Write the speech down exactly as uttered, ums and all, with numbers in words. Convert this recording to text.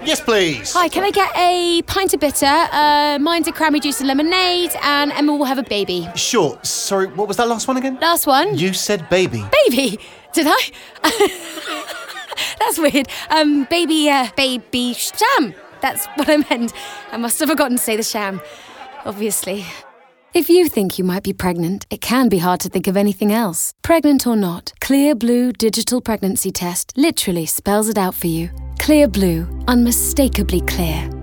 Yes, please. Hi, can I get a pint of bitter? Uh, mine's a cranberry juice and lemonade, and Emma will have a baby. Sure. Sorry, what was that last one again? Last one? You said baby. Baby? Did I? That's weird. Um, baby, uh, baby sham. That's what I meant. I must have forgotten to say the sham. Obviously. If you think you might be pregnant, it can be hard to think of anything else. Pregnant or not, Clear Blue Digital Pregnancy Test literally spells it out for you. Clear Blue. Unmistakably clear.